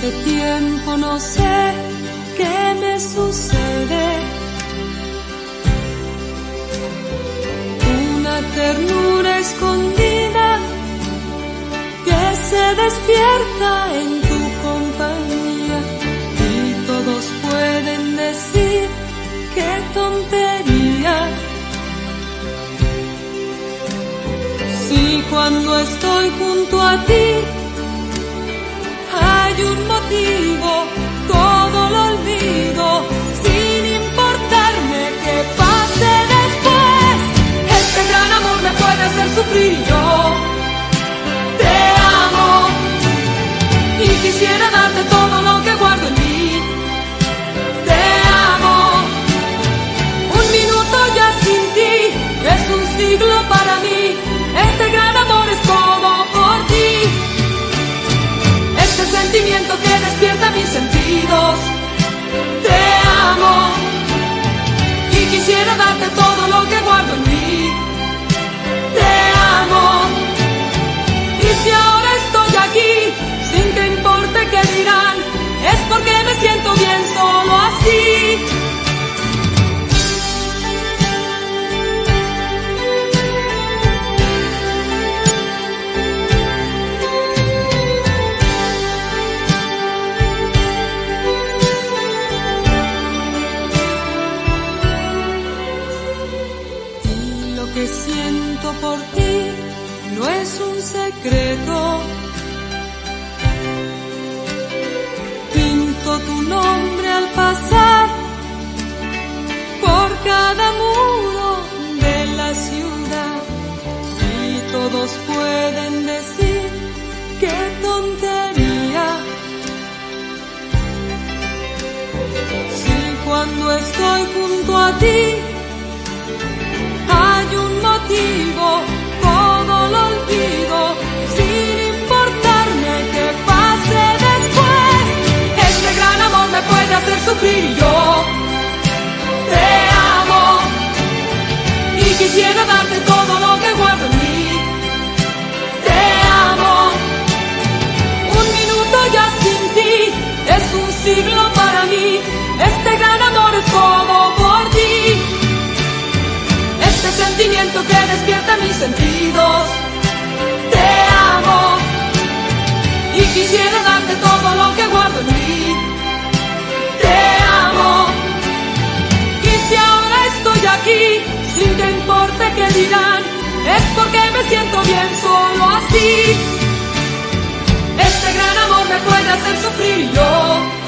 Hace tiempo no sé qué me sucede. Una ternura escondida que se despierta en tu compañía, y todos pueden decir qué tontería. Si cuando estoy junto a ti hay un motivo, todo lo olvido, sin importarme qué pase después. Este gran amor me puede hacer sufrir y yo te amo, y quisiera darte todo lo que guardo en mí. Te amo, un minuto ya sin ti es un siglo para mí. Este gran amor es todo por ti. Este sentimiento que despierta mis sentidos. Te amo, y quisiera darte todo lo que guardo en mí. Te amo, y si ahora estoy aquí, sin que importe qué dirán, es porque me siento bien solo así. Lo que siento por ti no es un secreto. Pinto tu nombre al pasar por cada muro de la ciudad, y todos pueden decir qué tontería. Si cuando estoy junto a ti hay un motivo, todo lo olvido, sin importarme qué pase después. Este gran amor me puede hacer sufrir y yo te amo, y quisiera darte todo lo que guardo en mí. Te amo, un minuto ya sin ti es un siglo para mí. Este gran amor es todo por ti. Este sentimiento que despierta mis sentidos. Te amo, y quisiera darte todo lo que guardo en mí. Te amo, y si ahora estoy aquí, sin que importe qué dirán, es porque me siento bien solo así. Este gran amor me puede hacer sufrir y yo